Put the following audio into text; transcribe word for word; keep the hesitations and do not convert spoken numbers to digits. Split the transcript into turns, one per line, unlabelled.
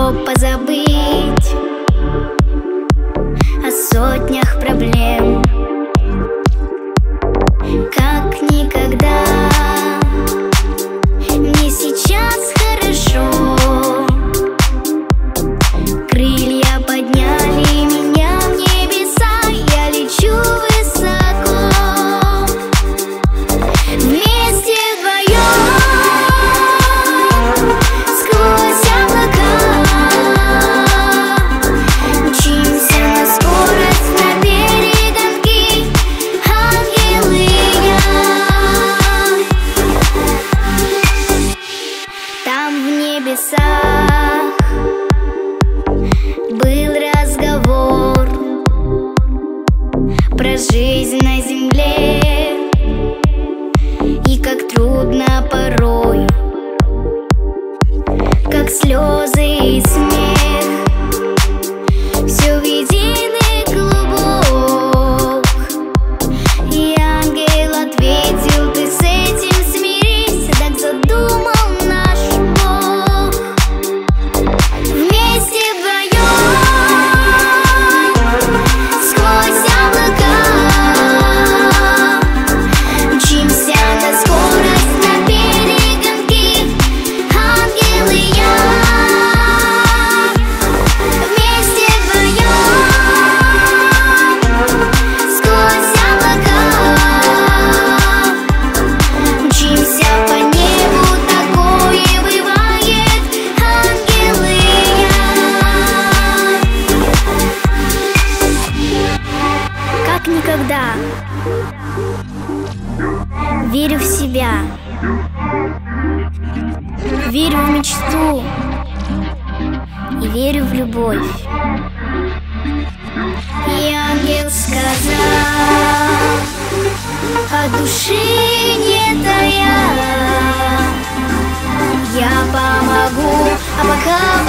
чтоб позабыть о сотнях проблем. Как никогда мне сейчас хорошо. Крылья подняли меня в небеса, я лечу высоко. Вместе вдвоем сквозь облака мчимся на скорость, на перегонки, ангелы и я. Там в небесах был разговор про жизнь на земле, и как трудно порой, как слезы и смех, все в единый клубок. И ангел ответил: ты с этим смирись, так задумал наш Бог. Вместе вдвоем сквозь облака мчимся на скорость, на перегонки, ангелы и я. Вместе вдвоем сквозь облака мчимся по небу, такое бывает, ангелы и я. Как никогда верю в себя, верю в мечту и верю в любовь. И ангел сказал, от души не тая, я помогу, а пока